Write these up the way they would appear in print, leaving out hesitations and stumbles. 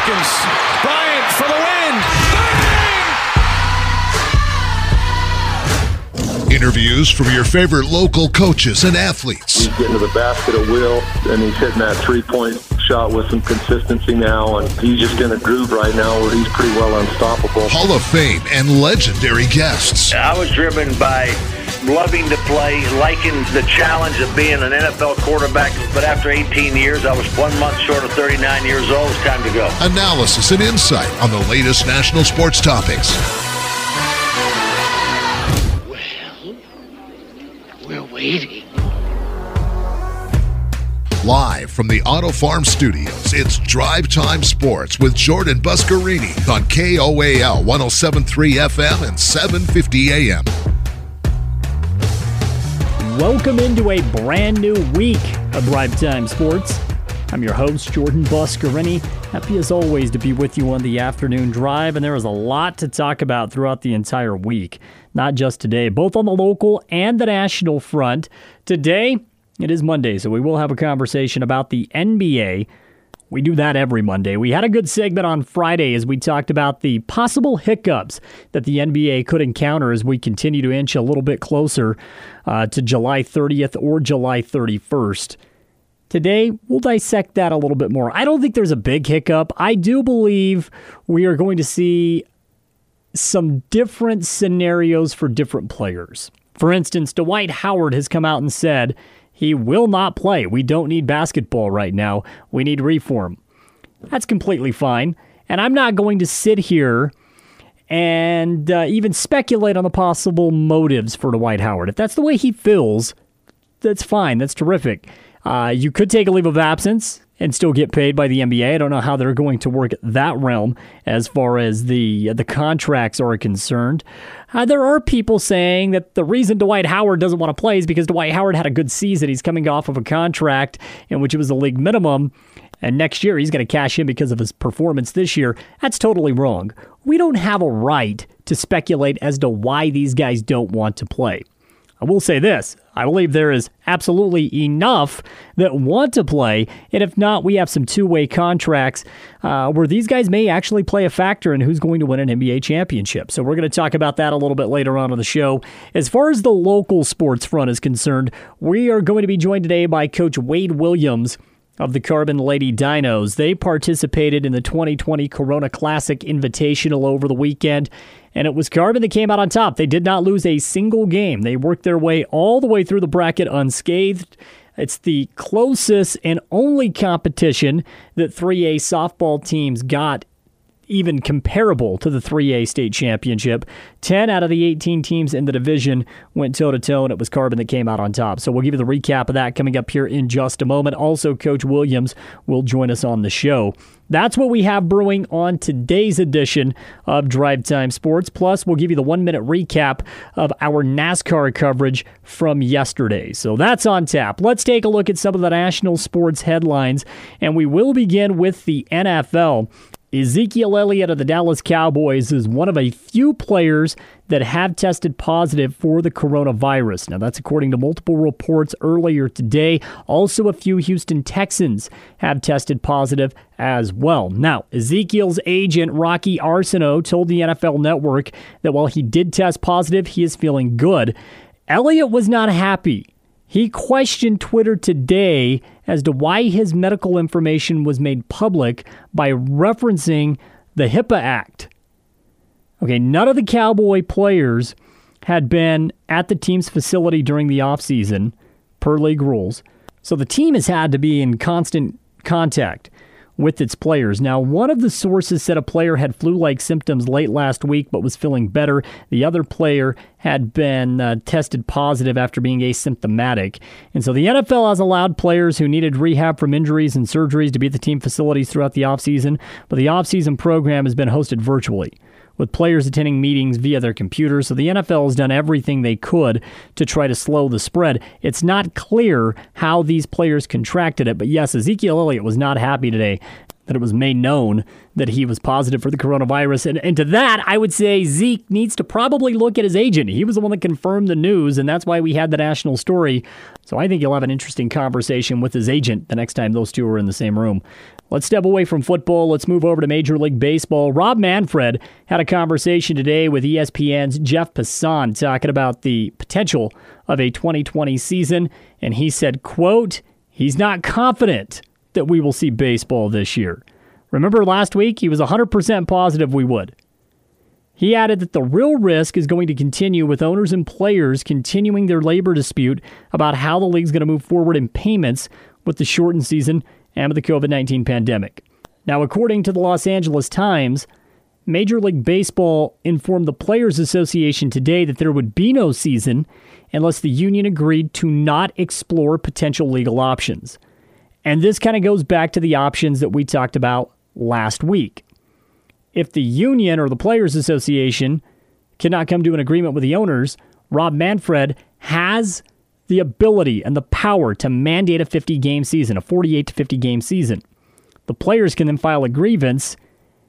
seconds. Bryant for the win. Bang! Interviews from your favorite local coaches and athletes. He's getting to the basket at will, and he's hitting that three-point shot with some consistency now, and he's just in a groove right now where he's pretty well unstoppable. Hall of Fame and legendary guests. I was driven by loving to play, liking the challenge of being an NFL quarterback, but after 18 years, I was 1 month short of 39 years old. It's time to go. Analysis and insight on the latest national sports topics. Well, we're waiting. Live from the Auto Farm Studios, it's Drive Time Sports with Jordan Buscarini on KOAL 107.3 FM and 750 AM. Welcome into a brand new week of Drive Time Sports. I'm your host, Jordan Buscarini. Happy as always to be with you on the afternoon drive, and there is a lot to talk about throughout the entire week, not just today, both on the local and the national front. Today, it is Monday, so we will have a conversation about the NBA. We do that every Monday. We had a good segment on Friday as we talked about the possible hiccups that the NBA could encounter as we continue to inch a little bit closer to July 30th or July 31st. Today, we'll dissect that a little bit more. I don't think there's a big hiccup. I do believe we are going to see some different scenarios for different players. For instance, Dwight Howard has come out and said he will not play. We don't need basketball right now. We need reform. That's completely fine. And I'm not going to sit here and even speculate on the possible motives for Dwight Howard. If that's the way he feels, that's fine. That's terrific. You could take a leave of absence and still get paid by the NBA. I don't know how they're going to work that realm as far as the contracts are concerned. There are people saying that the reason Dwight Howard doesn't want to play is because Dwight Howard had a good season. He's coming off of a contract in which it was the league minimum, and next year he's going to cash in because of his performance this year. That's totally wrong. We don't have a right to speculate as to why these guys don't want to play. I will say this. I believe there is absolutely enough that want to play, and if not, we have some two-way contracts where these guys may actually play a factor in who's going to win an NBA championship. So we're going to talk about that a little bit later on in the show. As far as the local sports front is concerned, we are going to be joined today by Coach Wade Williams of the Carbon Lady Dinos. They participated in the 2020 Corona Classic Invitational over the weekend, and it was Carbon that came out on top. They did not lose a single game. They worked their way all the way through the bracket unscathed. It's the closest and only competition that 3A softball teams got even comparable to the 3A state championship. 10 out of the 18 teams in the division went toe-to-toe, and it was Carbon that came out on top. So we'll give you the recap of that coming up here in just a moment. Also, Coach Williams will join us on the show. That's what we have brewing on today's edition of Drive Time Sports. Plus, we'll give you the 1-minute recap of our NASCAR coverage from yesterday. So that's on tap. Let's take a look at some of the national sports headlines, and we will begin with the NFL. Ezekiel Elliott of the Dallas Cowboys is one of a few players that have tested positive for the coronavirus. Now, that's according to multiple reports earlier today. Also, a few Houston Texans have tested positive as well. Now, Ezekiel's agent, Rocky Arsenault, told the NFL Network that while he did test positive, he is feeling good. Elliott was not happy. He questioned Twitter today as to why his medical information was made public by referencing the HIPAA Act. Okay, none of the Cowboy players had been at the team's facility during the offseason, per league rules. So the team has had to be in constant contact with its players. Now, one of the sources said a player had flu-like symptoms late last week but was feeling better. The other player had been tested positive after being asymptomatic. And so the NFL has allowed players who needed rehab from injuries and surgeries to be at the team facilities throughout the offseason, but the offseason program has been hosted virtually, with players attending meetings via their computers. So the NFL has done everything they could to try to slow the spread. It's not clear how these players contracted it, but yes, Ezekiel Elliott was not happy today that it was made known that he was positive for the coronavirus. And to that, I would say Zeke needs to probably look at his agent. He was the one that confirmed the news, and that's why we had the national story. So I think he'll have an interesting conversation with his agent the next time those two are in the same room. Let's step away from football. Let's move over to Major League Baseball. Rob Manfred had a conversation today with ESPN's Jeff Passan talking about the potential of a 2020 season, and he said, quote, he's not confident that we will see baseball this year. Remember last week, he was 100% positive we would. He added that the real risk is going to continue with owners and players continuing their labor dispute about how the league's going to move forward in payments with the shortened season and with the COVID-19 pandemic. Now, according to the Los Angeles Times, Major League Baseball informed the Players Association today that there would be no season unless the union agreed to not explore potential legal options. And this kind of goes back to the options that we talked about last week. If the union or the Players Association cannot come to an agreement with the owners, Rob Manfred has the ability and the power to mandate a 50-game season, a 48 to 50-game season. The players can then file a grievance,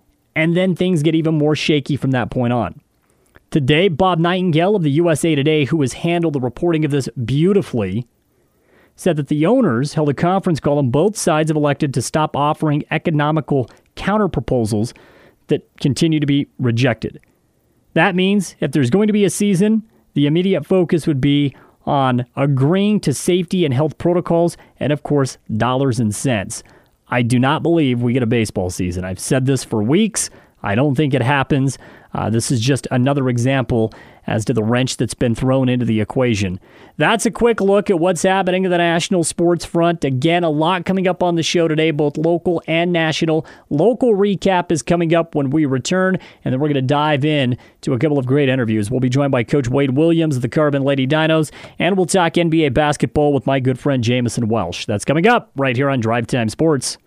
and then things get even more shaky from that point on. Today, Bob Nightingale of the USA Today, who has handled the reporting of this beautifully, said that the owners held a conference call and both sides have elected to stop offering economical counterproposals that continue to be rejected. That means if there's going to be a season, the immediate focus would be on agreeing to safety and health protocols and, of course, dollars and cents. I do not believe we get a baseball season. I've said this for weeks. I don't think it happens. This is just another example as to the wrench that's been thrown into the equation. That's a quick look at what's happening in the national sports front. Again, a lot coming up on the show today, both local and national. Local recap is coming up when we return, and then we're going to dive in to a couple of great interviews. We'll be joined by Coach Wade Williams of the Carbon Lady Dinos, and we'll talk NBA basketball with my good friend Jamison Welsh. That's coming up right here on Drive Time Sports.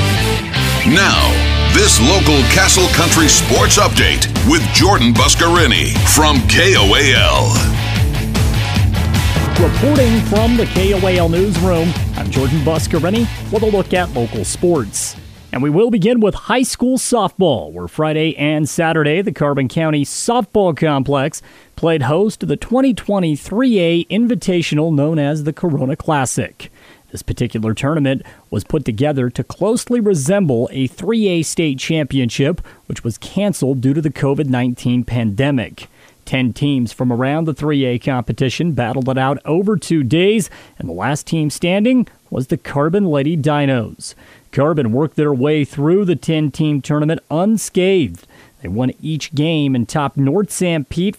Now, this local Castle Country sports update with Jordan Buscarini from KOAL. Reporting from the KOAL newsroom, I'm Jordan Buscarini with a look at local sports. And we will begin with high school softball, where Friday and Saturday, the Carbon County Softball Complex played host to the 2020 3A Invitational known as the Corona Classic. This particular tournament was put together to closely resemble a 3A state championship, which was canceled due to the COVID-19 pandemic. 10 teams from around the 3A competition battled it out over 2 days, and the last team standing was the Carbon Lady Dinos. Carbon worked their way through the 10-team tournament unscathed. They won each game and topped North St. Pete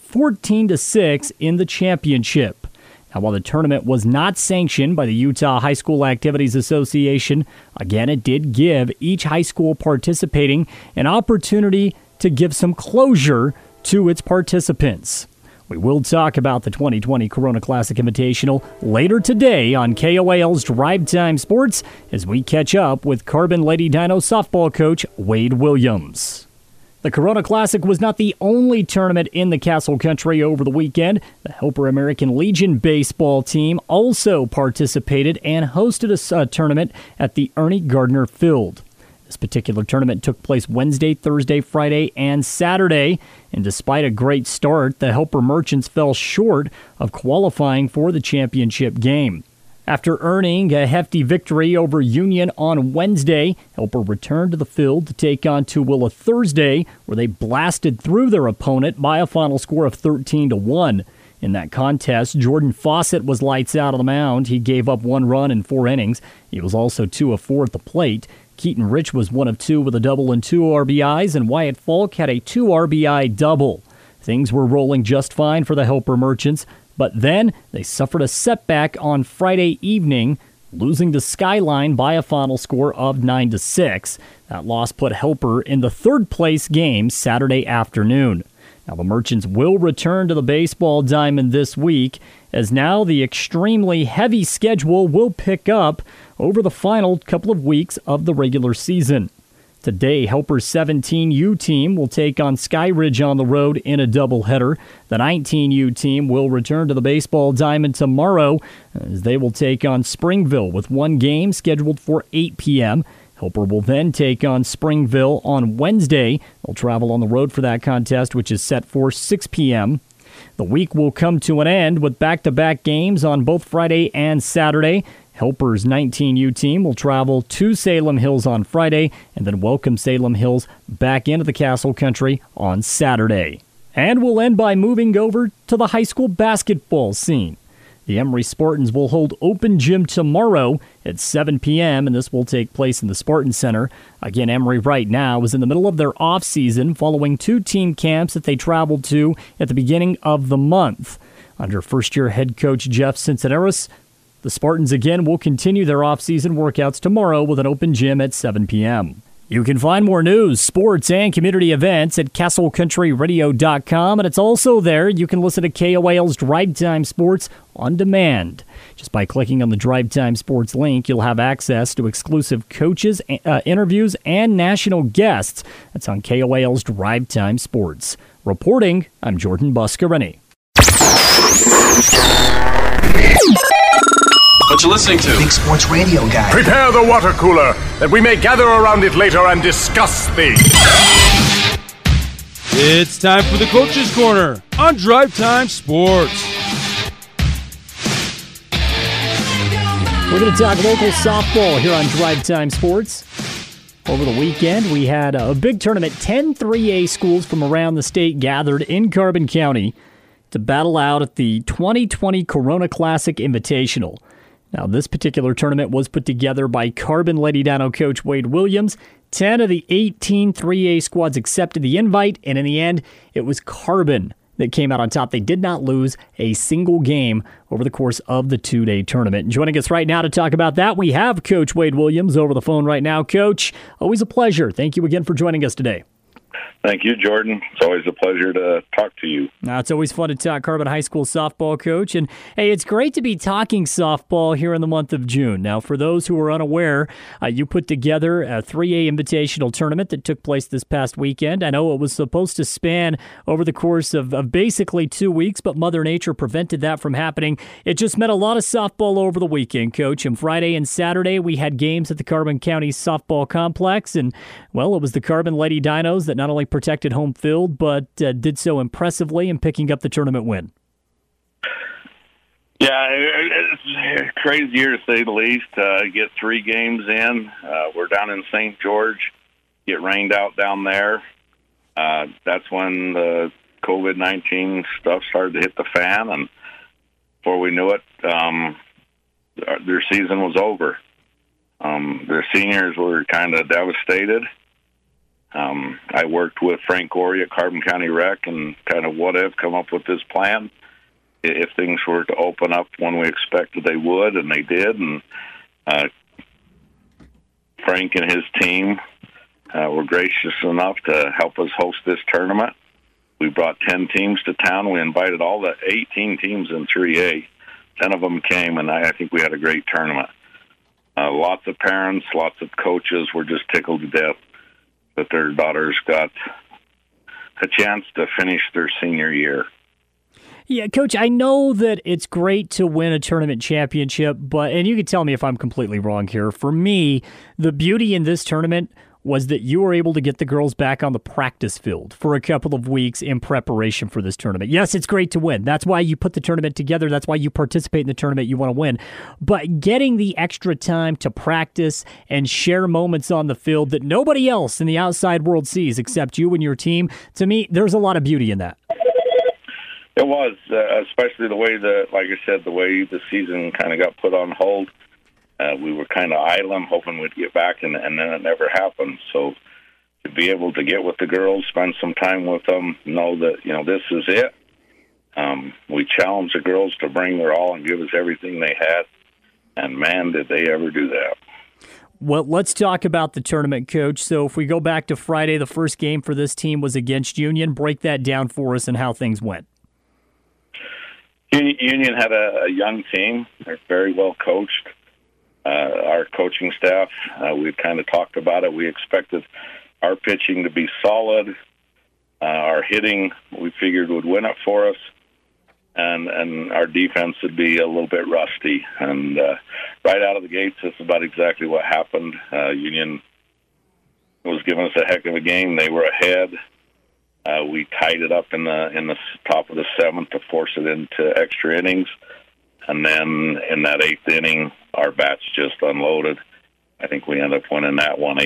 14-6 in the championship. Now, while the tournament was not sanctioned by the Utah High School Activities Association, again, it did give each high school participating an opportunity to give some closure to its participants. We will talk about the 2020 Corona Classic Invitational later today on KOAL's Drive Time Sports as we catch up with Carbon Lady Dino softball coach Wade Williams. The Corona Classic was not the only tournament in the Castle Country over the weekend. The Helper American Legion baseball team also participated and hosted a tournament at the Ernie Gardner Field. This particular tournament took place Wednesday, Thursday, Friday, and Saturday, and despite a great start, the Helper Merchants fell short of qualifying for the championship game. After earning a hefty victory over Union on Wednesday, Helper returned to the field to take on Tooele Thursday, where they blasted through their opponent by a final score of 13-1. In that contest, Jordan Fawcett was lights out on the mound. He gave up 1 run in 4 innings. He was also 2 of 4 at the plate. Keaton Rich was 1 of 2 with a double and 2 RBIs, and Wyatt Falk had a 2 RBI double. Things were rolling just fine for the Helper Merchants, but then they suffered a setback on Friday evening, losing to Skyline by a final score of 9-6. That loss put Helper in the 3rd place game Saturday afternoon. Now the Merchants will return to the baseball diamond this week, as now the extremely heavy schedule will pick up over the final couple of weeks of the regular season. Today, Helper's 17U team will take on Sky Ridge on the road in a doubleheader. The 19U team will return to the baseball diamond tomorrow as they will take on Springville with 1 game scheduled for 8 p.m. Helper will then take on Springville on Wednesday. They'll travel on the road for that contest, which is set for 6 p.m. The week will come to an end with back-to-back games on both Friday and Saturday. Helper's 19U team will travel to Salem Hills on Friday and then welcome Salem Hills back into the Castle Country on Saturday. And we'll end by moving over to the high school basketball scene. The Emory Spartans will hold open gym tomorrow at 7 p.m., and this will take place in the Spartan Center. Again, Emory right now is in the middle of their off-season following 2 team camps that they traveled to at the beginning of the month. Under first-year head coach Jeff Cincinnati, the Spartans again will continue their off-season workouts tomorrow with an open gym at 7 p.m. You can find more news, sports, and community events at CastleCountryRadio.com, and it's also there. You can listen to KOAL's Drive Time Sports on demand. Just by clicking on the Drive Time Sports link, you'll have access to exclusive coaches, interviews, and national guests. That's on KOAL's Drive Time Sports. Reporting, I'm Jordan Buscarini. What you listening to? Big Sports Radio Guy. Prepare the water cooler, that we may gather around it later and discuss things. It's time for the Coach's Corner on Drive Time Sports. We're going to talk local softball here on Drive Time Sports. Over the weekend, we had a big tournament. 10 3A schools from around the state gathered in Carbon County to battle out at the 2020 Corona Classic Invitational. Now, this particular tournament was put together by Carbon Lady Dino coach Wade Williams. 10 of the 18 3A squads accepted the invite, and in the end, it was Carbon that came out on top. They did not lose a single game over the course of the 2-day tournament. And joining us right now to talk about that, we have Coach Wade Williams over the phone right now. Coach, always a pleasure. Thank you again for joining us today. Thank you, Jordan. It's always a pleasure to talk to you. It's always fun to talk Carbon High School softball, Coach. And, hey, it's great to be talking softball here in the month of June. Now, for those who are unaware, you put together a 3A invitational tournament that took place this past weekend. I know it was supposed to span over the course of basically 2 weeks, but Mother Nature prevented that from happening. It just meant a lot of softball over the weekend, Coach. And Friday and Saturday, we had games at the Carbon County Softball Complex. And, well, it was the Carbon Lady Dinos that not only protected home field, but did so impressively in picking up the tournament win. Yeah, it's a crazy year to say the least. Get 3 games in. We're down in St. George. Get rained out down there. That's when the COVID-19 stuff started to hit the fan, and before we knew it, their season was over. Their seniors were kind of devastated. I worked with Frank Gorey at Carbon County Rec and kind of come up with this plan. If things were to open up when we expected they would, and they did, and Frank and his team were gracious enough to help us host this tournament. We brought 10 teams to town. We invited all the 18 teams in 3A. 10 of them came, and I think we had a great tournament. Lots of parents, lots of coaches were just tickled to death that their daughters got a chance to finish their senior year. Yeah, Coach, I know that it's great to win a tournament championship, and you can tell me if I'm completely wrong here. For me, the beauty in this tournament was that you were able to get the girls back on the practice field for a couple of weeks in preparation for this tournament. Yes, it's great to win. That's why you put the tournament together. That's why you participate in the tournament. You want to win. But getting the extra time to practice and share moments on the field that nobody else in the outside world sees except you and your team, to me, there's a lot of beauty in that. It was, especially the way the way the season kind of got put on hold. We were kind of idling, hoping we'd get back, and then it never happened. So to be able to get with the girls, spend some time with them, know that, this is it. We challenged the girls to bring their all and give us everything they had, and man, did they ever do that. Well, let's talk about the tournament, Coach. So if we go back to Friday, the first game for this team was against Union. Break that down for us and how things went. Union had a young team. They're very well coached. Our coaching staff, we kind of talked about it. We expected our pitching to be solid. Our hitting, we figured, would win it for us. And our defense would be a little bit rusty. And right out of the gates, that's about exactly what happened. Union was giving us a heck of a game. They were ahead. We tied it up in the top of the 7th to force it into extra innings. And then in that 8th inning, our bats just unloaded. I think we ended up winning that one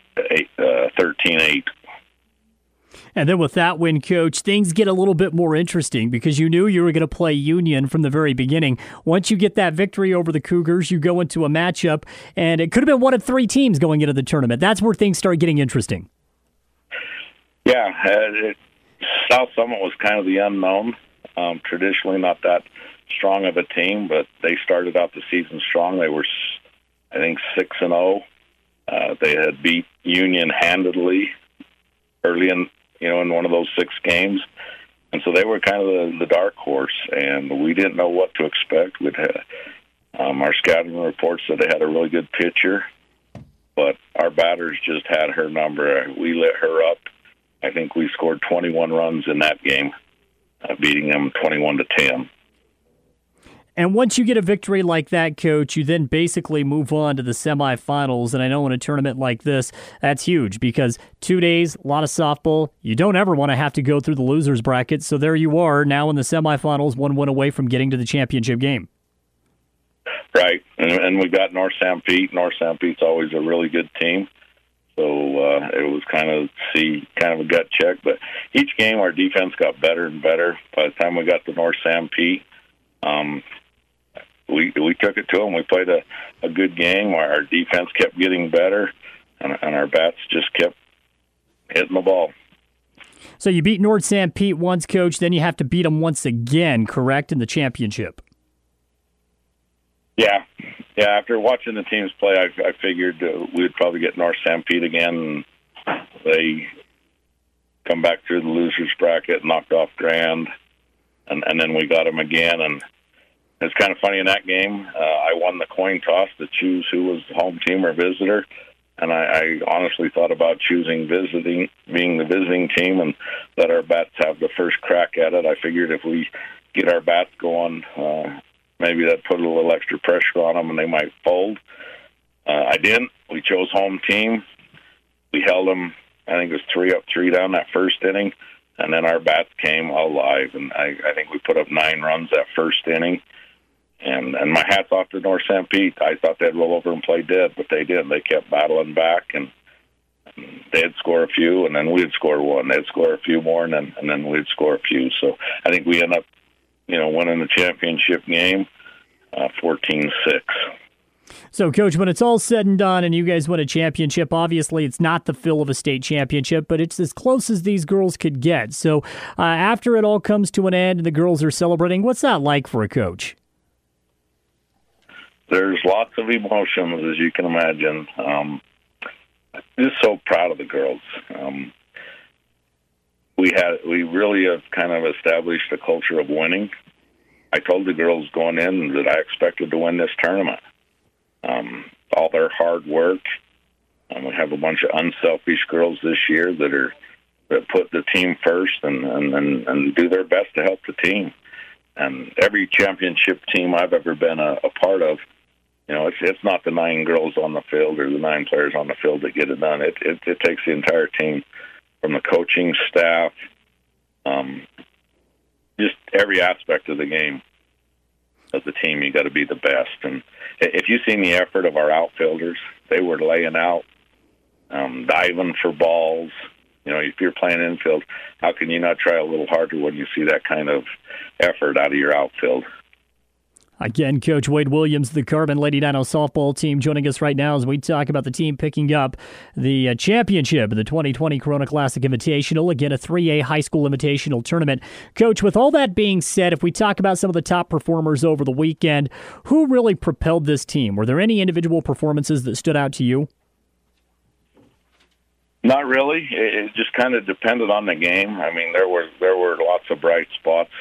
13-8. And then with that win, Coach, things get a little bit more interesting because you knew you were going to play Union from the very beginning. Once you get that victory over the Cougars, you go into a matchup, and it could have been one of 3 teams going into the tournament. That's where things start getting interesting. Yeah, South Summit was kind of the unknown. Traditionally not that strong of a team, but they started out the season strong. They were, I think, 6-0. They had beat Union handedly early in one of those 6 games. And so they were kind of the dark horse, and we didn't know what to expect. We'd had, our scouting reports said they had a really good pitcher, but our batters just had her number. We lit her up. I think we scored 21 runs in that game, beating them 21-10. And once you get a victory like that, Coach, you then basically move on to the semifinals. And I know in a tournament like this, that's huge because 2 days, a lot of softball. You don't ever want to have to go through the loser's bracket. So there you are now in the semifinals, 1 win away from getting to the championship game. Right. And we got North St. Pete. North St. Pete's always a really good team. So it was kind of a gut check. But each game, our defense got better and better. By the time we got to North St. Pete, we took it to them. We played a good game. Our defense kept getting better, and our bats just kept hitting the ball. So you beat North St. Pete once, Coach. Then you have to beat them once again, correct, in the championship? Yeah. After watching the teams play, I figured we'd probably get North St. Pete again. They come back through the losers bracket, knocked off Grand, and then we got them again. And it's kind of funny in that game. I won the coin toss to choose who was home team or visitor, and I honestly thought about choosing being the visiting team, and let our bats have the first crack at it. I figured if we get our bats going, maybe that put a little extra pressure on them and they might fold. I didn't. We chose home team. We held them, I think it was 3 up, 3 down that first inning, and then our bats came alive, and I think we put up 9 runs that first inning. And my hat's off to North St. Pete. I thought they'd roll over and play dead, but they didn't. They kept battling back, and they'd score a few, and then we'd score one. They'd score a few more, and then we'd score a few. So I think we end up, winning the championship game, 14-6. So, Coach, when it's all said and done and you guys win a championship, obviously it's not the feel of a state championship, but it's as close as these girls could get. So after it all comes to an end and the girls are celebrating, what's that like for a coach? There's lots of emotions, as you can imagine. Just so proud of the girls. We really have kind of established a culture of winning. I told the girls going in that I expected to win this tournament. All their hard work. We have a bunch of unselfish girls this year that put the team first and do their best to help the team. And every championship team I've ever been a part of, it's not the 9 girls on the field or the 9 players on the field that get it done. It takes the entire team, from the coaching staff, just every aspect of the game. As a team, you got to be the best. And if you've seen the effort of our outfielders, they were laying out, diving for balls. If you're playing infield, how can you not try a little harder when you see that kind of effort out of your outfield? Again, Coach Wade Williams, the Carbon Lady Dino softball team, joining us right now as we talk about the team picking up the championship of the 2020 Corona Classic Invitational, again, a 3A high school invitational tournament. Coach, with all that being said, if we talk about some of the top performers over the weekend, who really propelled this team? Were there any individual performances that stood out to you? Not really. It just kind of depended on the game. I mean, there were lots of bright spots.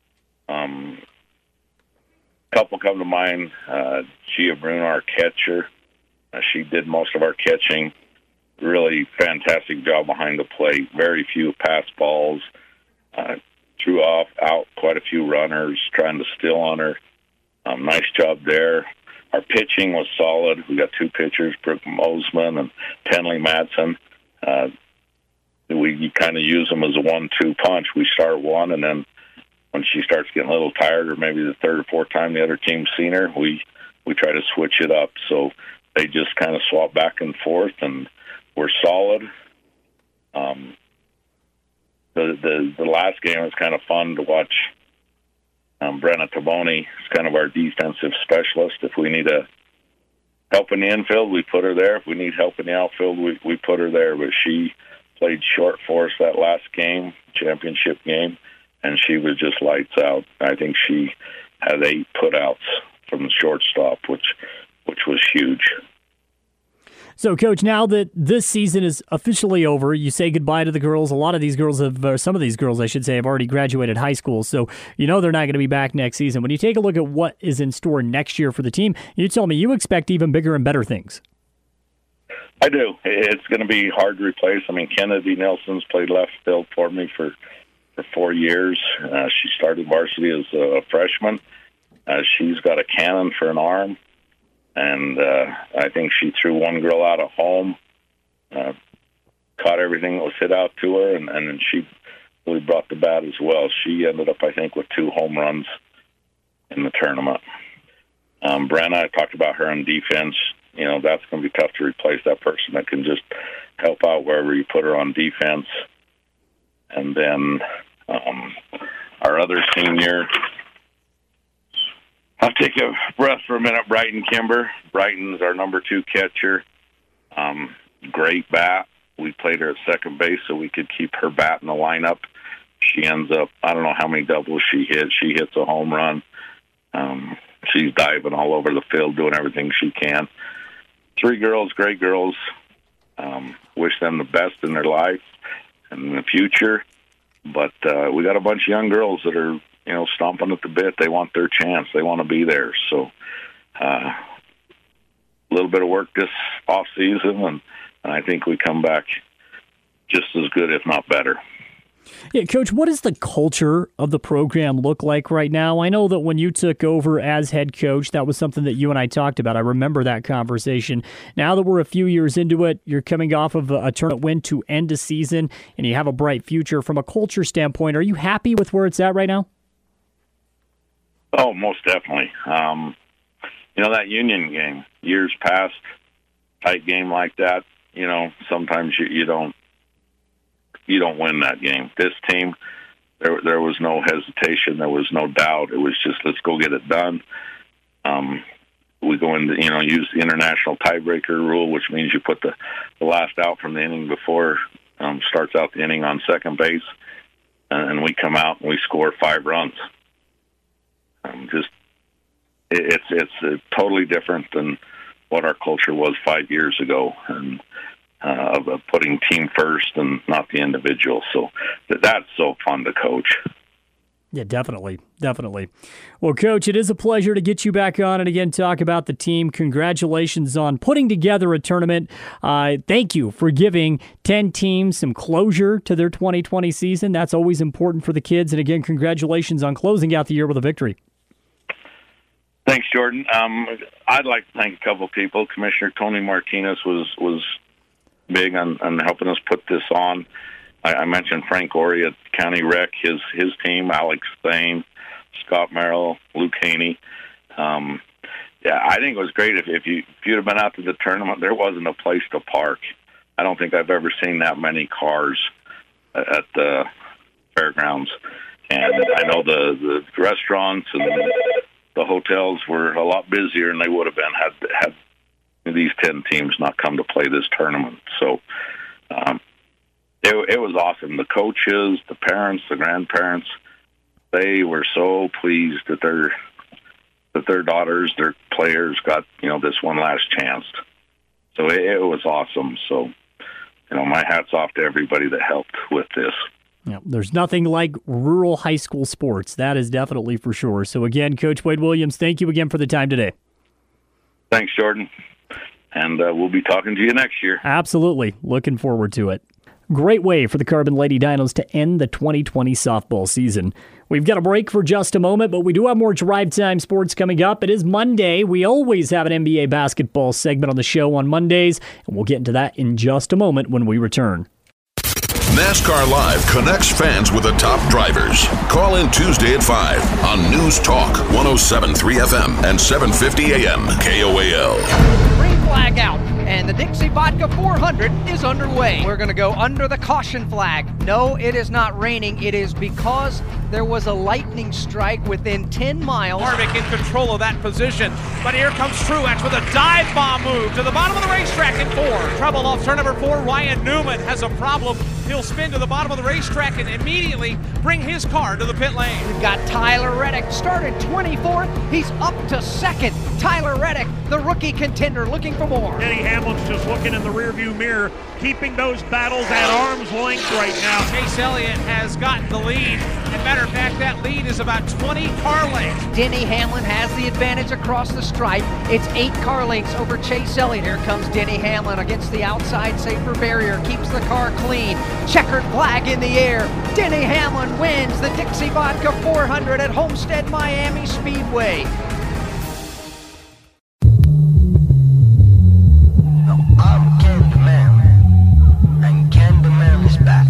Couple come to mind. Gia Bruno, our catcher. She did most of our catching. Really fantastic job behind the plate. Very few pass balls. Threw out quite a few runners trying to steal on her. Nice job there. Our pitching was solid. We got 2 pitchers, Brooke Mosman and Tenley Madsen. we kind of use them as a 1-2 punch. We start one, and then when she starts getting a little tired, or maybe the third or fourth time the other team's seen her, we try to switch it up. So they just kind of swap back and forth, and we're solid. The last game was kind of fun to watch. Brenna Taboni is kind of our defensive specialist. If we need help in the infield, we put her there. If we need help in the outfield, we put her there. But she played short for us that last game, championship game, and she was just lights out. I think she had 8 putouts from the shortstop, which was huge. So, Coach, now that this season is officially over, you say goodbye to the girls. A lot of these girls some of these girls, I should say, have already graduated high school, so you know they're not going to be back next season. When you take a look at what is in store next year for the team, you tell me you expect even bigger and better things. I do. It's going to be hard to replace. I mean, Kennedy Nelson's played left field for me for 4 years. She started varsity as a freshman. She's got a cannon for an arm. And I think she threw one girl out of home, caught everything that was hit out to her, and then she really brought the bat as well. She ended up, I think, with 2 home runs in the tournament. Brenna, I talked about her on defense. You know, that's going to be tough to replace that person that can just help out wherever you put her on defense. And then our other senior, I'll take a breath for a minute. Brighton Kimber. Brighton's our number 2 catcher. Great bat. We played her at second base so we could keep her bat in the lineup. She ends up, I don't know how many doubles she hits. She hits a home run. She's diving all over the field, doing everything she can. 3 girls, great girls. Wish them the best in their life and in the future. But we got a bunch of young girls that are, stomping at the bit. They want their chance. They want to be there. So a little bit of work this off season, and I think we come back just as good, if not better. Yeah, Coach, what does the culture of the program look like right now? I know that when you took over as head coach, that was something that you and I talked about. I remember that conversation. Now that we're a few years into it, you're coming off of a tournament win to end a season, and you have a bright future. From a culture standpoint, are you happy with where it's at right now? Oh, most definitely. That Union game, years past, tight game like that, sometimes you don't win that game. This team, there was no hesitation. There was no doubt. It was just, let's go get it done. We go into, use the international tiebreaker rule, which means you put the last out from the inning before starts out the inning on second base, and we come out and we score 5 runs. It's totally different than what our culture was 5 years ago, and of putting team first and not the individual. So that's so fun to coach. Yeah, definitely. Well, Coach, it is a pleasure to get you back on and again talk about the team. Congratulations on putting together a tournament. Thank you for giving 10 teams some closure to their 2020 season. That's always important for the kids. And again, congratulations on closing out the year with a victory. Thanks, Jordan. I'd like to thank a couple of people. Commissioner Tony Martinez was big on helping us put this on. I mentioned Frank Ori at County Rec, his team, Alex Thane, Scott Merrill, Luke Haney. I think it was great. If you'd have been out to the tournament, there wasn't a place to park. I don't think I've ever seen that many cars at the fairgrounds. And I know the restaurants and the hotels were a lot busier than they would have been had these 10 teams not come to play this tournament. So it was awesome. The coaches, the parents, the grandparents, they were so pleased that their daughters, their players got, this one last chance. So it was awesome. So, my hat's off to everybody that helped with this. Yeah, there's nothing like rural high school sports. That is definitely for sure. So again, Coach Wade Williams, thank you again for the time today. Thanks, Jordan. And we'll be talking to you next year. Absolutely. Looking forward to it. Great way for the Carbon Lady Dinos to end the 2020 softball season. We've got a break for just a moment, but we do have more Drive Time Sports coming up. It is Monday. We always have an NBA basketball segment on the show on Mondays, and we'll get into that in just a moment when we return. NASCAR Live connects fans with the top drivers. Call in Tuesday at 5 on News Talk 107.3 FM and 750 AM KOAL. Green flag out, and the Dixie Vodka 400 is underway. We're going to go under the caution flag. No, it is not raining. It is because there was a lightning strike within 10 miles. Harvick in control of that position, but here comes Truex with a dive bomb move to the bottom of the racetrack in 4. Trouble off turn number 4. Ryan Newman has a problem. He'll spin to the bottom of the racetrack and immediately bring his car to the pit lane. We've got Tyler Reddick, started 24th. He's up to 2nd. Tyler Reddick, the rookie contender, looking for more. Denny Hamlin's just looking in the rearview mirror, keeping those battles at arm's length right now. Chase Elliott has gotten the lead. As a matter of fact, that lead is about 20 car lengths. Denny Hamlin has the advantage across the stripe. It's 8 car lengths over Chase Elliott. Here comes Denny Hamlin against the outside safer barrier. Keeps the car clean. Checkered flag in the air. Denny Hamlin wins the Dixie Vodka 400 at Homestead Miami Speedway. I'm Candyman, and Candyman is back.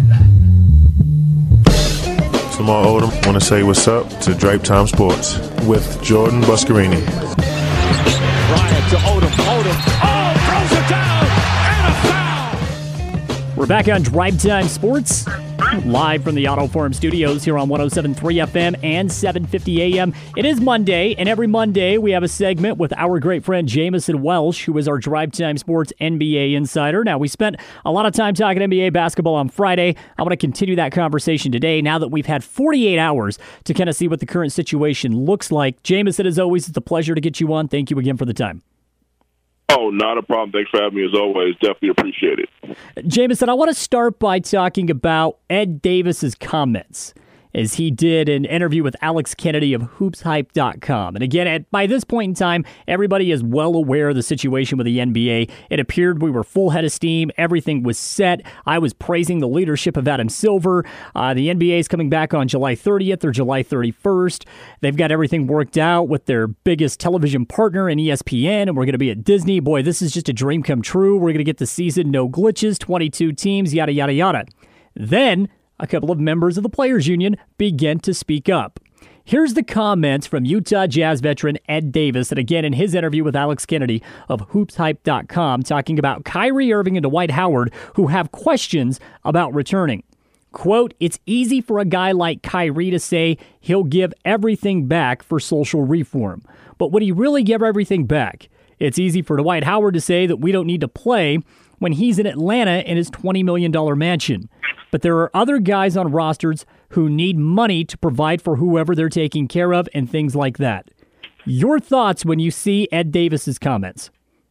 Lamar Odom. Want to say what's up to Drive Time Sports with Jordan Buscarini. Bryant to Odom. Odom, throws it down, and a foul. We're back on Drive Time Sports, live from the Auto Forum Studios here on 107.3 FM and 750 AM. It is Monday, and every Monday we have a segment with our great friend Jamison Welsh, who is our Drive Time Sports NBA insider. Now, we spent a lot of time talking NBA basketball on Friday. I want to continue that conversation today now that we've had 48 hours to kind of see what the current situation looks like. Jamison, as always, it's a pleasure to get you on. Thank you again for the time. Oh, not a problem. Thanks for having me as always. Definitely appreciate it. Jamison, I want to start by talking about Ed Davis's comments as he did an interview with Alex Kennedy of HoopsHype.com. And again, by this point in time, everybody is well aware of the situation with the NBA. It appeared we were full head of steam. Everything was set. I was praising the leadership of Adam Silver. The NBA is coming back on July 30th or July 31st. They've got everything worked out with their biggest television partner in ESPN, and we're going to be at Disney. Boy, this is just a dream come true. We're going to get the season, no glitches, 22 teams, yada, yada, yada. Then a couple of members of the Players Union began to speak up. Here's the comments from Utah Jazz veteran Ed Davis, and again in his interview with Alex Kennedy of HoopsHype.com, talking about Kyrie Irving and Dwight Howard, who have questions about returning. Quote, "It's easy for a guy like Kyrie to say he'll give everything back for social reform. But would he really give everything back? It's easy for Dwight Howard to say that we don't need to play when he's in Atlanta in his $20 million mansion. But there are other guys on rosters who need money to provide for whoever they're taking care of and things like that." Your thoughts when you see Ed Davis's comments?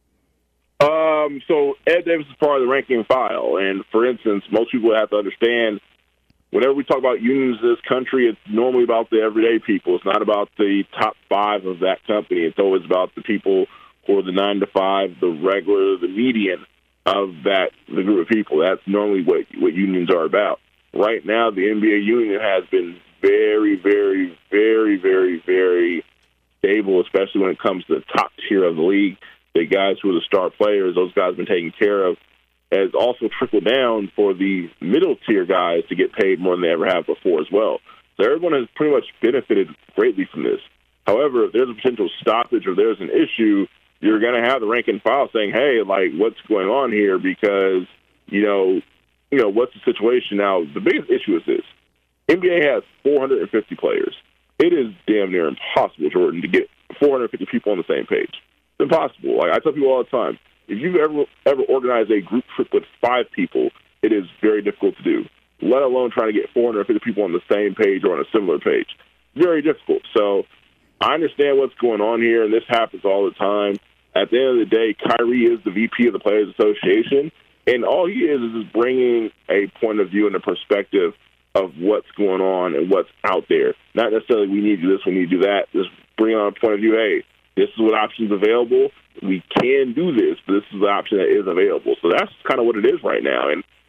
So Ed Davis is part of the ranking and file. And, for instance, most people have to understand whenever we talk about unions in this country, it's normally about the everyday people. It's not about the top 5 of that company. It's always about the people who are the 9 to 5, the regular, the median of the group of people. That's normally what unions are about. Right now, the NBA union has been very, very, very, very, very stable, especially when it comes to the top tier of the league. The guys who are the star players, those guys have been taken care of, has also trickled down for the middle tier guys to get paid more than they ever have before as well. So everyone has pretty much benefited greatly from this. However, if there's a potential stoppage or there's an issue, you're going to have the rank and file saying, hey, like, what's going on here? Because, you know, what's the situation now? The biggest issue is this. NBA has 450 players. It is damn near impossible, Jordan, to get 450 people on the same page. It's impossible. Like I tell people all the time, if you've ever organized a group trip with 5 people, it is very difficult to do, let alone trying to get 450 people on the same page or on a similar page. Very difficult. So I understand what's going on here, and this happens all the time. At the end of the day, Kyrie is the VP of the Players Association, and all he is bringing a point of view and a perspective of what's going on and what's out there. Not necessarily we need to do this, we need to do that. Just bring on a point of view, hey, this is what options available. We can do this, but this is the option that is available. So that's kind of what it is right now. And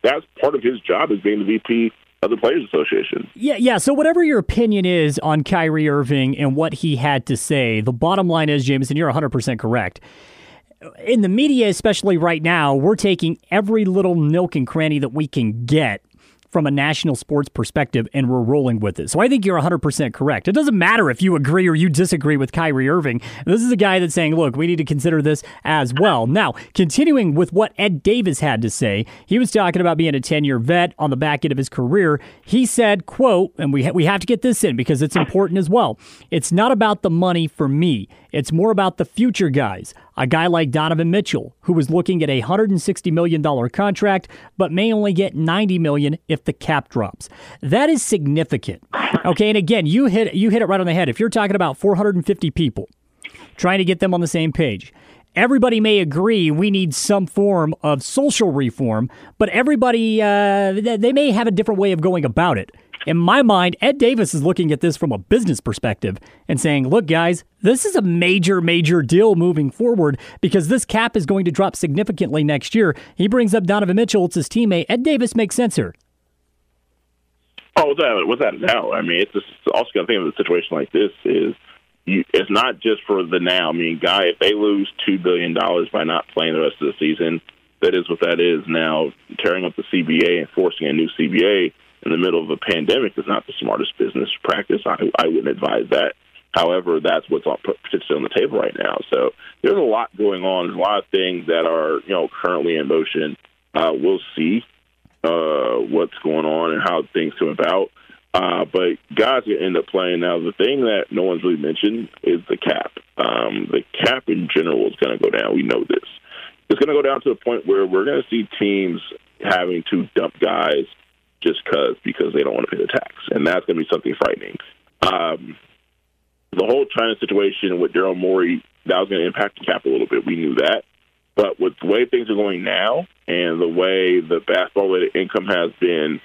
that's part of his job as being the VP of the Players Association. Yeah. So whatever your opinion is on Kyrie Irving and what he had to say, the bottom line is, Jameson, you're 100% correct. In the media, especially right now, we're taking every little nook and cranny that we can get from a national sports perspective, and we're rolling with it. So I think you're 100% correct. It doesn't matter if you agree or you disagree with Kyrie Irving. This is a guy that's saying, look, we need to consider this as well. Now, continuing with what Ed Davis had to say, he was talking about being a 10-year vet on the back end of his career. He said, quote, and we have to get this in because it's important as well, "It's not about the money for me. It's more about the future guys. A guy like Donovan Mitchell, who was looking at a $160 million contract, but may only get $90 million if the cap drops." That is significant. Okay, and again, you hit it right on the head. If you're talking about 450 people, trying to get them on the same page, everybody may agree we need some form of social reform, but everybody, they may have a different way of going about it. In my mind, Ed Davis is looking at this from a business perspective and saying, look, guys, this is a major, major deal moving forward because this cap is going to drop significantly next year. He brings up Donovan Mitchell. It's his teammate. Ed Davis makes sense here. Oh, without a doubt. I mean, it's just also going to think of a situation like this is it's not just for the now. I mean, if they lose $2 billion by not playing the rest of the season, that is what that is. Now, tearing up the CBA and forcing a new CBA in the middle of a pandemic is not the smartest business practice. I wouldn't advise that. However, that's what's potentially on the table right now. So there's a lot going on. There's a lot of things that are currently in motion. We'll see what's going on and how things come about. But guys are going to end up playing. Now, the thing that no one's really mentioned is the cap. The cap in general is going to go down. We know this. It's going to go down to the point where we're going to see teams having to dump guys just because they don't want to pay the tax. And that's going to be something frightening. The whole China situation with Daryl Morey, that was going to impact the cap a little bit. We knew that. But with the way things are going now and the way the basketball-related income has been,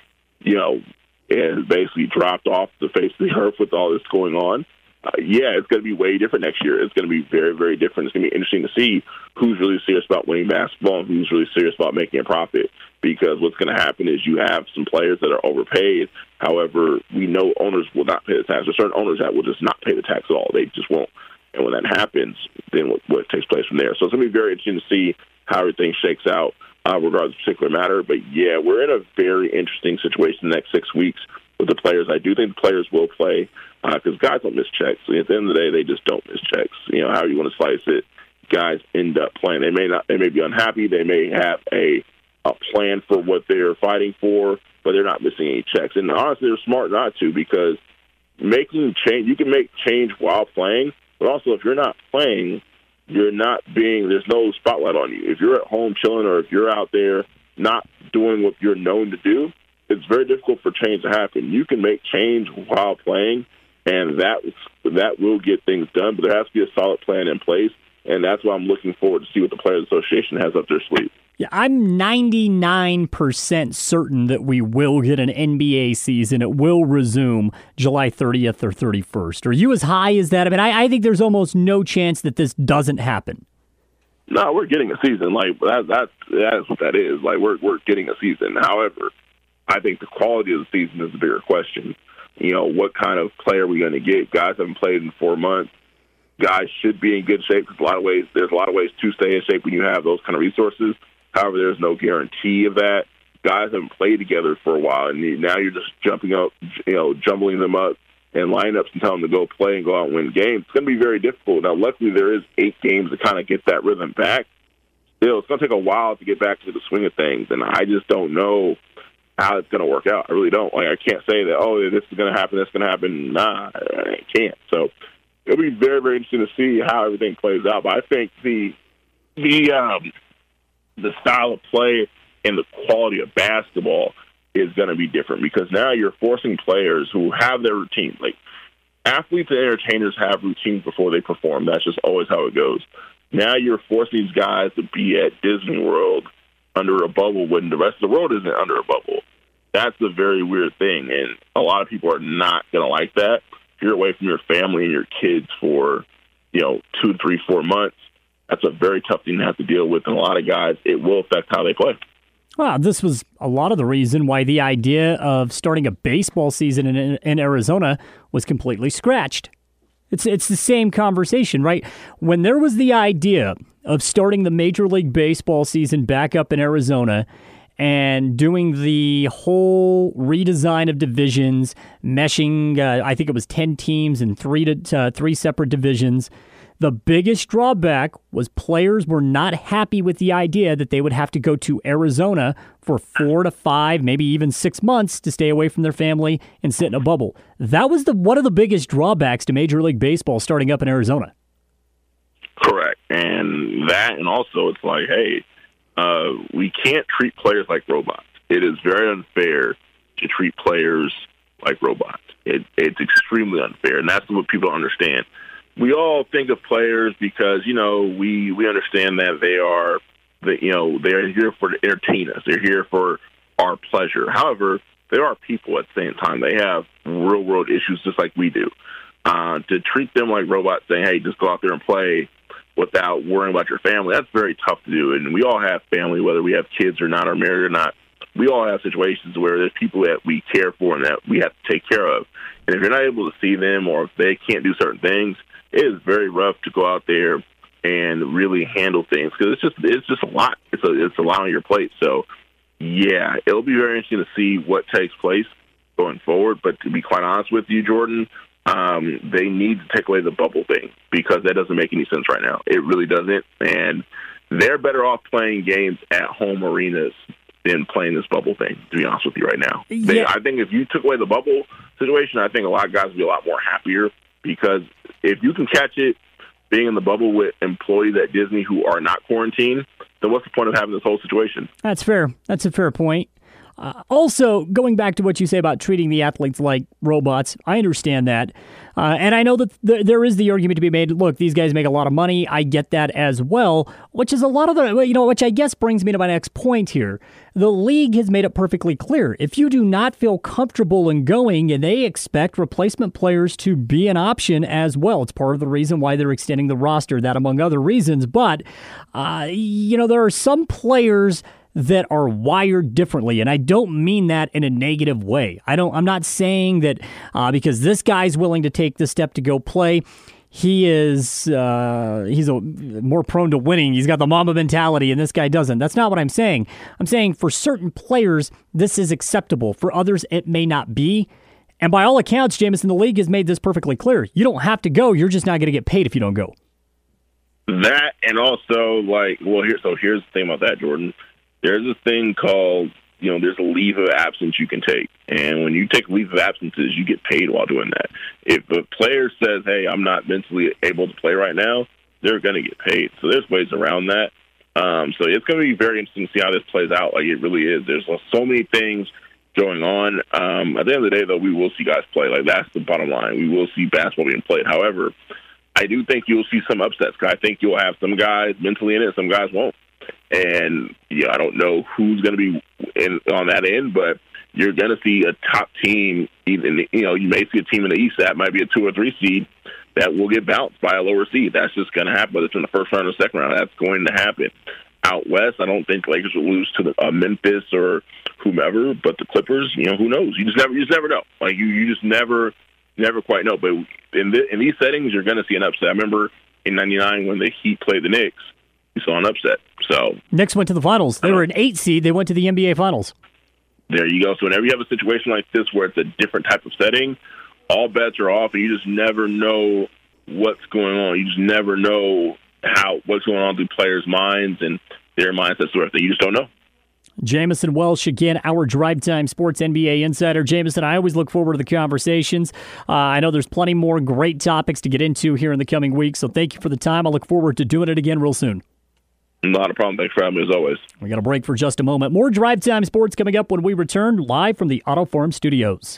it has basically dropped off the face of the earth with all this going on, it's going to be way different next year. It's going to be very, very different. It's going to be interesting to see who's really serious about winning basketball and who's really serious about making a profit. Because what's going to happen is you have some players that are overpaid. However, we know owners will not pay the tax. There are certain owners that will just not pay the tax at all. They just won't. And when that happens, then what takes place from there. So it's going to be very interesting to see how everything shakes out regardless of the particular matter. But, we're in a very interesting situation the next 6 weeks with the players. I do think the players will play because guys don't miss checks. At the end of the day, they just don't miss checks. However you want to slice it, guys end up playing. They may be unhappy. They may have a plan for what they're fighting for, but they're not missing any checks. And honestly, they're smart not to because making change, you can make change while playing, but also if you're not playing, there's no spotlight on you. If you're at home chilling or if you're out there not doing what you're known to do, it's very difficult for change to happen. You can make change while playing, and that will get things done, but there has to be a solid plan in place, and that's why I'm looking forward to see what the Players Association has up their sleeve. Yeah, I'm 99% certain that we will get an NBA season. It will resume July 30th or 31st. Are you as high as that? I mean, I think there's almost no chance that this doesn't happen. No, we're getting a season. Like that's what that is. Like we're getting a season. However, I think the quality of the season is the bigger question. What kind of player are we going to get? Guys haven't played in 4 months. Guys should be in good shape. There's a lot of ways to stay in shape when you have those kind of resources. However, there's no guarantee of that. Guys haven't played together for a while, and now you're just jumbling them up and lineups and telling them to go play and go out and win games. It's going to be very difficult. Now, luckily, there is 8 games to kind of get that rhythm back. Still, it's going to take a while to get back to the swing of things, and I just don't know how it's going to work out. I really don't. I can't say that, this is going to happen, that's going to happen. Nah, I can't. So it'll be very, very interesting to see how everything plays out. But I think the style of play and the quality of basketball is going to be different because now you're forcing players who have their routine. Like athletes and entertainers have routines before they perform. That's just always how it goes. Now you're forcing these guys to be at Disney World under a bubble when the rest of the world isn't under a bubble. That's a very weird thing, and a lot of people are not going to like that. If you're away from your family and your kids for 2, 3, 4 months, that's a very tough thing to have to deal with, and a lot of guys, it will affect how they play. Well, this was a lot of the reason why the idea of starting a baseball season in Arizona was completely scratched. It's the same conversation, right? When there was the idea of starting the Major League Baseball season back up in Arizona and doing the whole redesign of divisions, meshing, I think it was 10 teams in three separate divisions, the biggest drawback was players were not happy with the idea that they would have to go to Arizona for 4 to 5, maybe even 6 months to stay away from their family and sit in a bubble. That was one of the biggest drawbacks to Major League Baseball starting up in Arizona. Correct. And also it's like, hey, we can't treat players like robots. It is very unfair to treat players like robots. It's extremely unfair, and that's what people don't understand. We all think of players because, we understand that they're here for to entertain us. They're here for our pleasure. However, there are people at the same time. They have real-world issues just like we do. To treat them like robots, saying, hey, just go out there and play without worrying about your family, that's very tough to do. And we all have family, whether we have kids or not, or married or not. We all have situations where there's people that we care for and that we have to take care of. And if you're not able to see them or if they can't do certain things, it is very rough to go out there and really handle things because it's just a lot. It's a lot on your plate. So, yeah, it'll be very interesting to see what takes place going forward. But to be quite honest with you, Jordan, they need to take away the bubble thing because that doesn't make any sense right now. It really doesn't. And they're better off playing games at home arenas than playing this bubble thing, to be honest with you right now. Yeah. I think if you took away the bubble situation, I think a lot of guys would be a lot more happier because if you can catch it being in the bubble with employees at Disney who are not quarantined, then what's the point of having this whole situation? That's fair. That's a fair point. Also, going back to what you say about treating the athletes like robots, I understand that. And I know that there is the argument to be made, look, these guys make a lot of money. I get that as well, which is a lot of which I guess brings me to my next point here. The league has made it perfectly clear. If you do not feel comfortable in going, and they expect replacement players to be an option as well. It's part of the reason why they're extending the roster, that among other reasons. But, there are some players that are wired differently, and I don't mean that in a negative way. I'm not saying that because this guy's willing to take the step to go play, he's more prone to winning. He's got the Mamba mentality, and this guy doesn't. That's not what I'm saying. I'm saying for certain players, this is acceptable. For others, it may not be. And by all accounts, Jameson, the league has made this perfectly clear. You don't have to go. You're just not going to get paid if you don't go. That, and also, here's the thing about that, Jordan. There's a thing called, there's a leave of absence you can take. And when you take leave of absences, you get paid while doing that. If a player says, hey, I'm not mentally able to play right now, they're going to get paid. So there's ways around that. So it's going to be very interesting to see how this plays out. Like, it really is. There's so many things going on. At the end of the day, though, we will see guys play. Like, that's the bottom line. We will see basketball being played. However, I do think you'll see some upsets. I think you'll have some guys mentally in it, some guys won't. And I don't know who's going to be on that end, but you're going to see a top team. Even you may see a team in the East that might be a 2 or 3 seed that will get bounced by a lower seed. That's just going to happen. Whether it's in the first round or second round, that's going to happen. Out west, I don't think Lakers will lose to Memphis or whomever, but the Clippers, who knows? You just never know. Like you just never quite know. But in these settings, you're going to see an upset. I remember in '99 when the Heat played the Knicks. You saw an upset. So Knicks went to the finals. They were an 8 seed. They went to the NBA finals. There you go. So whenever you have a situation like this where it's a different type of setting, all bets are off, and you just never know what's going on. You just never know what's going on through players' minds and their mindsets, sort of thing. You just don't know. Jameson Welsh, again, our Drive Time Sports NBA insider. Jameson, I always look forward to the conversations. I know there's plenty more great topics to get into here in the coming weeks, so thank you for the time. I look forward to doing it again real soon. Not a problem. Thanks for having me, as always. We got a break for just a moment. More Drive Time Sports coming up when we return live from the Auto Farm Studios.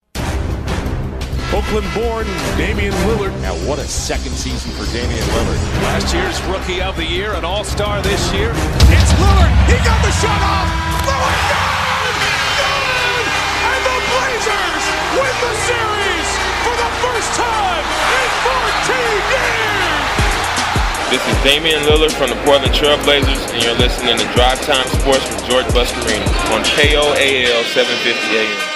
Oakland-born Damian Lillard. Now, what a second season for Damian Lillard. Last year's Rookie of the Year, an All-Star this year. It's Lillard. He got the shot off. Lillard, good! And the Blazers win the series for the first time in 14 years. This is Damian Lillard from the Portland Trail Blazers, and you're listening to Drive Time Sports with George Buscarini on KOAL 750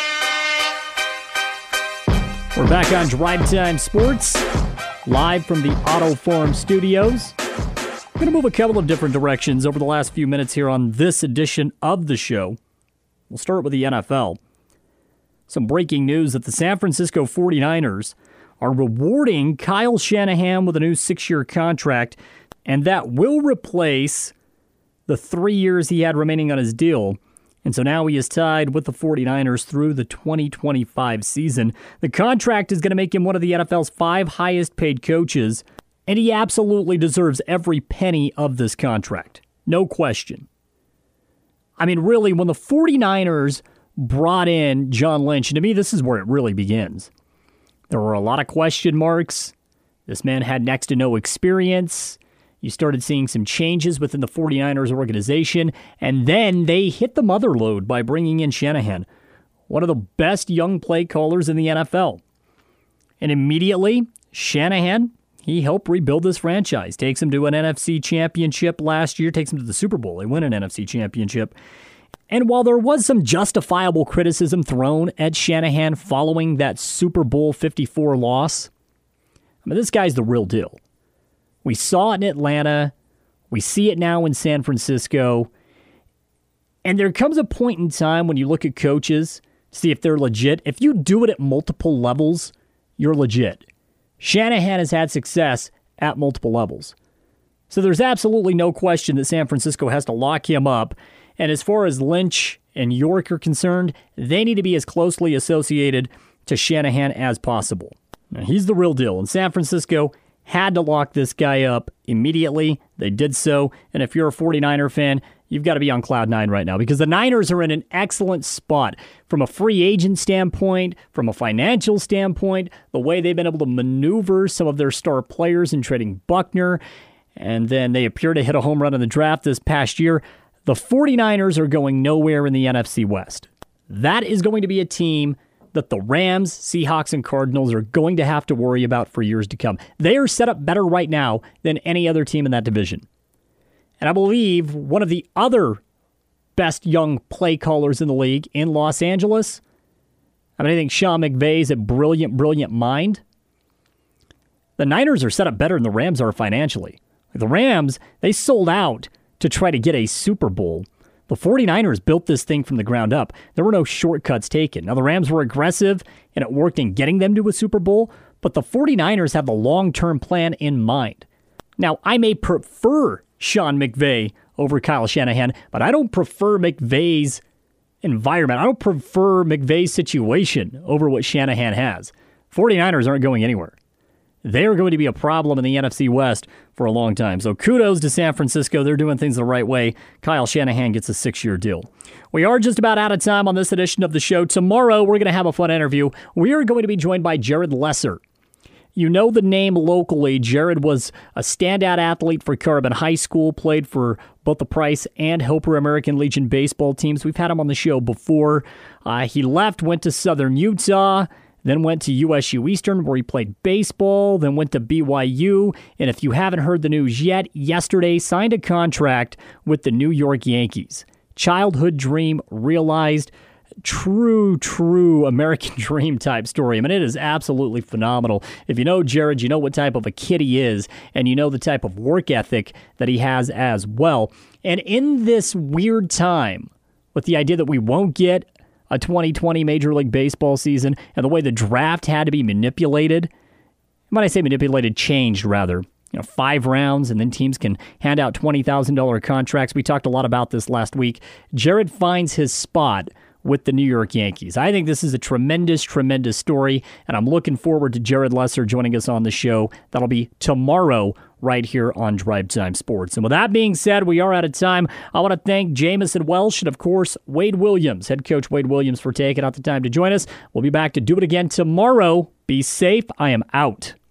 AM. We're back on Drive Time Sports, live from the Auto Forum Studios. We're going to move a couple of different directions over the last few minutes here on this edition of the show. We'll start with the NFL. Some breaking news that the San Francisco 49ers are rewarding Kyle Shanahan with a new 6-year contract, and that will replace the 3 years he had remaining on his deal. And so now he is tied with the 49ers through the 2025 season. The contract is going to make him one of the NFL's 5 highest paid coaches, and he absolutely deserves every penny of this contract. No question. I mean, really, when the 49ers brought in John Lynch, and to me, this is where it really begins. There were a lot of question marks. This man had next to no experience. You started seeing some changes within the 49ers organization, and then they hit the mother lode by bringing in Shanahan, one of the best young play callers in the NFL. And immediately, Shanahan, he helped rebuild this franchise, takes him to an NFC championship last year, takes him to the Super Bowl. They win an NFC championship. And while there was some justifiable criticism thrown at Shanahan following that Super Bowl 54 loss, I mean, this guy's the real deal. We saw it in Atlanta. We see it now in San Francisco. And there comes a point in time when you look at coaches to see if they're legit. If you do it at multiple levels, you're legit. Shanahan has had success at multiple levels. So there's absolutely no question that San Francisco has to lock him up. And as far as Lynch and York are concerned, they need to be as closely associated to Shanahan as possible. Now, he's the real deal. And San Francisco had to lock this guy up immediately. They did so. And if you're a 49er fan, you've got to be on cloud 9 right now because the Niners are in an excellent spot from a free agent standpoint, from a financial standpoint, the way they've been able to maneuver some of their star players in trading Buckner, and then they appear to hit a home run in the draft this past year. The 49ers are going nowhere in the NFC West. That is going to be a team that the Rams, Seahawks, and Cardinals are going to have to worry about for years to come. They are set up better right now than any other team in that division. And I believe one of the other best young play callers in the league in Los Angeles, I think Sean McVay is a brilliant, brilliant mind. The Niners are set up better than the Rams are financially. The Rams, they sold out to try to get a Super Bowl. The 49ers built this thing from the ground up. There were no shortcuts taken. Now, the Rams were aggressive, and it worked in getting them to a Super Bowl, but the 49ers have the long-term plan in mind. Now, I may prefer Sean McVay over Kyle Shanahan, but I don't prefer McVay's environment. I don't prefer McVay's situation over what Shanahan has. 49ers aren't going anywhere. They are going to be a problem in the NFC West for a long time. So kudos to San Francisco. They're doing things the right way. Kyle Shanahan gets a 6-year deal. We are just about out of time on this edition of the show. Tomorrow, we're going to have a fun interview. We are going to be joined by Jared Lesser. You know the name locally. Jared was a standout athlete for Carbon High School, played for both the Price and Helper American Legion baseball teams. We've had him on the show before. He left, went to Southern Utah, then went to USU Eastern where he played baseball, then went to BYU, and if you haven't heard the news yet, yesterday signed a contract with the New York Yankees. Childhood dream realized. True American dream type story. I mean, it is absolutely phenomenal. If you know Jared, you know what type of a kid he is, and you know the type of work ethic that he has as well. And in this weird time, with the idea that we won't get a 2020 Major League Baseball season, and the way the draft had to be manipulated, when I say manipulated, changed rather. 5 rounds, and then teams can hand out $20,000 contracts. We talked a lot about this last week. Jared finds his spot with the New York Yankees. I think this is a tremendous, tremendous story, and I'm looking forward to Jared Lesser joining us on the show. That'll be tomorrow right here on Drive Time Sports. And with that being said, we are out of time. I want to thank Jamison Welsh and, of course, Wade Williams, head coach Wade Williams, for taking out the time to join us. We'll be back to do it again tomorrow. Be safe. I am out.